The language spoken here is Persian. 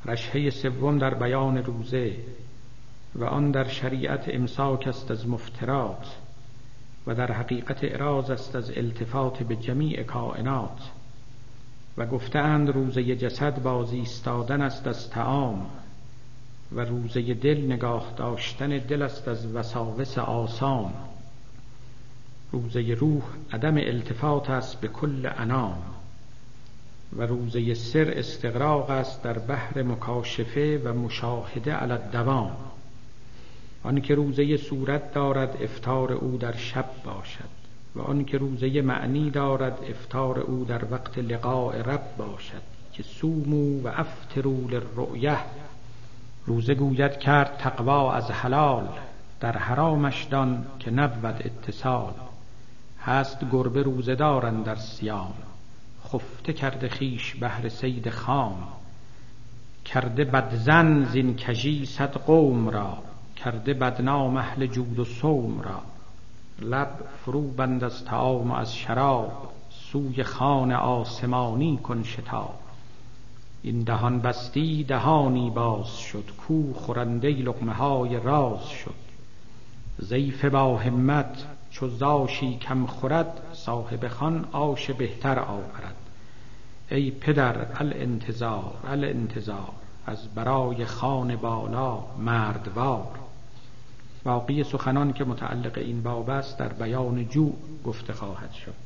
رشحه سوم در بیان روزه و آن در شریعت امساک است از مفترات و در حقیقت اعراض است از التفات به جمیع کائنات. و گفتند روزه جسد باز ایستادن است از طعام و روزه دل نگاه داشتن دل است از وساوس آثام. روزه روح عدم التفات است به کل انام و روزه سر استغراق است در بحر مکاشفه و مشاهده علی الدوام. آن که روزه صورت دارد افطار او در شب باشد و آن که روزه معنی دارد افطار او در وقت لقاء رب باشد که صوموا و افطروا للرؤیه. روزه گوید کرد تقوا از حلال، در حرامش دان که نبود اتصال. هست گربه روزه دارن در صیام، خفته کرده خیش بهر صید خام. کرده بدظن زین کژی صد قوم را، کرده بدنام اهل جود و صوم را. لب فرو بند از طعام و از شراب، سوی خوان آسمانی کن شتاب. این دهان بستی دهانی باز شد، کو خورنده لقمه های راز شد. ضیف با همت چو زاشی کم خورد، صاحب خوان آش بهتر آورد. ای پدر الانتظار الانتظار، از برای خوان بالا مردوار. باقی سخنان که متعلق این باب است در بیان جوع گفته خواهد شد.